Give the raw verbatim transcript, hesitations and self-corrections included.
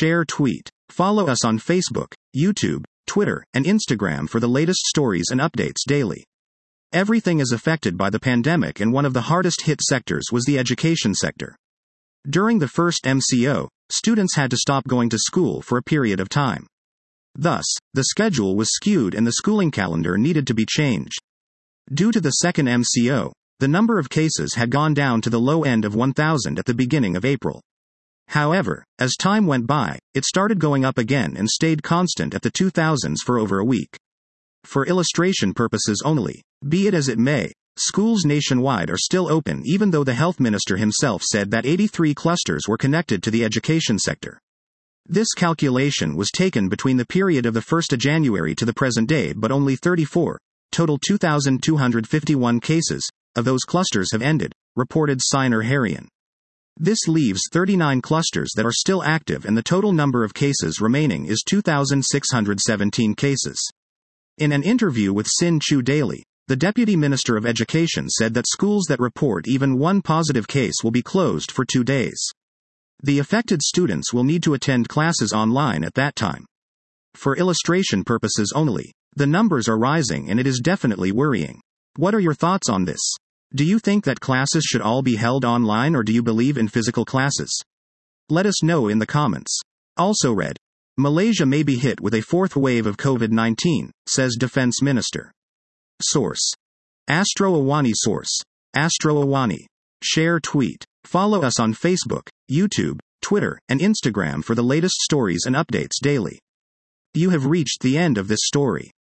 share, tweet. Follow us on Facebook, YouTube, Twitter, and Instagram for the latest stories and updates daily. Everything is affected by the pandemic, and one of the hardest hit sectors was the education sector. During the first M C O, students had to stop going to school for a period of time. Thus, the schedule was skewed and the schooling calendar needed to be changed. Due to the second M C O, the number of cases had gone down to the low end of one thousand at the beginning of April. However, as time went by, it started going up again and stayed constant at the two thousands for over a week. For illustration purposes only, be it as it may, schools nationwide are still open even though the health minister himself said that eighty-three clusters were connected to the education sector. This calculation was taken between the period of the first of January to the present day, but only thirty-four, total two thousand two hundred fifty-one cases, of those clusters have ended, reported Siner Harian. This leaves thirty-nine clusters that are still active, and the total number of cases remaining is two thousand six hundred seventeen cases. In an interview with Sin Chu Daily, the Deputy Minister of Education said that schools that report even one positive case will be closed for two days. The affected students will need to attend classes online at that time. For illustration purposes only, the numbers are rising and it is definitely worrying. What are your thoughts on this? Do you think that classes should all be held online, or do you believe in physical classes? Let us know in the comments. Also read, Malaysia may be hit with a fourth wave of COVID nineteen, says Defense Minister. Source: Astro Awani. Source: Astro Awani. Share, tweet. Follow us on Facebook, YouTube, Twitter, and Instagram for the latest stories and updates daily. You have reached the end of this story.